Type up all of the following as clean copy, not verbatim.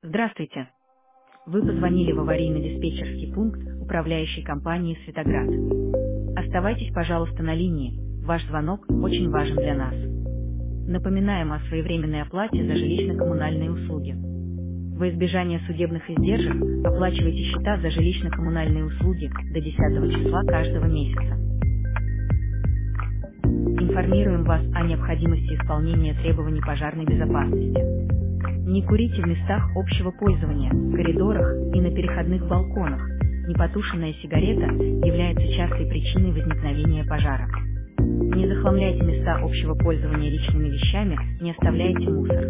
Здравствуйте. Вы позвонили в аварийно-диспетчерский пункт управляющей компании «Светоград». Оставайтесь, пожалуйста, на линии. Ваш звонок очень важен для нас. Напоминаем о своевременной оплате за жилищно-коммунальные услуги. Во избежание судебных издержек оплачивайте счета за жилищно-коммунальные услуги до 10 числа каждого месяца. Информируем вас о необходимости исполнения требований пожарной безопасности. Не курите в местах общего пользования, коридорах и на переходных балконах. Непотушенная сигарета является частой причиной возникновения пожара. Не захламляйте места общего пользования личными вещами, не оставляйте мусор.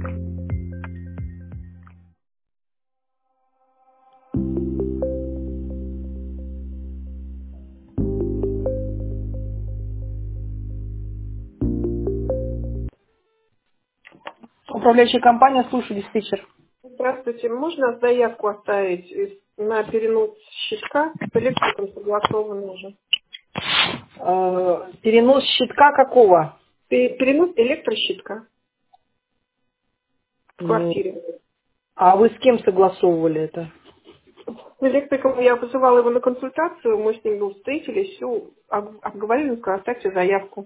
Управляющая компания, слушаю, диспетчер. Здравствуйте. Можно заявку оставить на перенос щитка? С электриком согласовано уже. Перенос щитка какого? Перенос электрощитка в Ну, квартире. а вы с кем согласовывали это? С электриком я вызывала его на консультацию, мы с ним встретились, все обговорили, он сказал, оставьте заявку.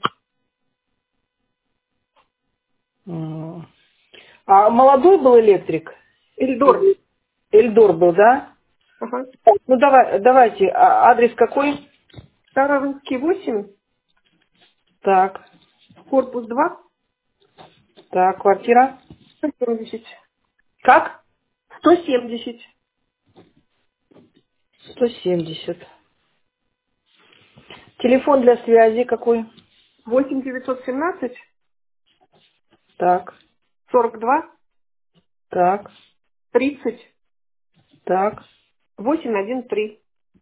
М. А молодой был электрик? Эльдор. Эльдор был, да? Ага. Ну давайте, адрес какой? Старорусский 8, Так, корпус 2, так, квартира. 170. Как? 170. 170. Телефон для связи какой? 8 917 Так, 42 так, 30 так. 813.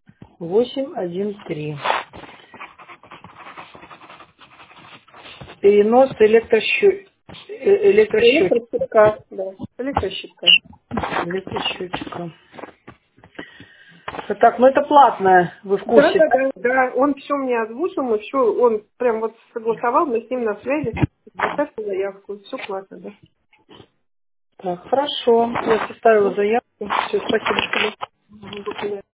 813. Перенос электросчетчика. Электрощитка, да. Электрощитка. Электросчетчика. Так, ну это платное, вы в Да, курсе? да, да, да. Он все мне озвучил, мы все, он прям вот согласовал, мы с ним на связи. Оставьте заявку, все платно, да. Так, хорошо. Я составила Ну, заявку. Все, спасибо. до свидания.